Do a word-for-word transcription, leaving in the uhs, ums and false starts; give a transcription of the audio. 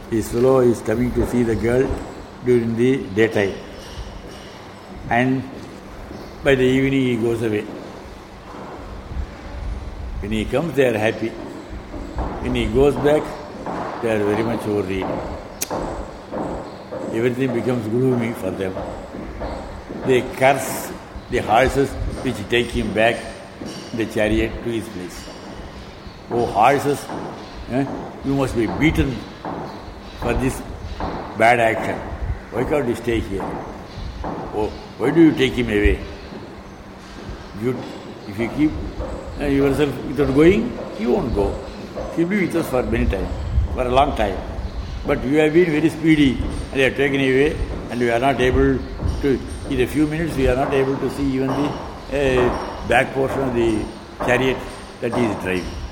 His fellow is coming to see the girl during the daytime. And by the evening he goes away. When he comes, they are happy. When he goes back, they are very much worried. Everything becomes gloomy for them. They curse the horses which take him back in the chariot to his place. Oh horses, eh, you must be beaten for this bad action. Why can't you stay here? Oh, why do you take him away? You, if you keep uh, yourself without going, he won't go. He will be with us for many time, for a long time. But you have been very speedy and you have taken away, and we are not able to, in a few minutes we are not able to see even the uh, back portion of the chariot that he is driving.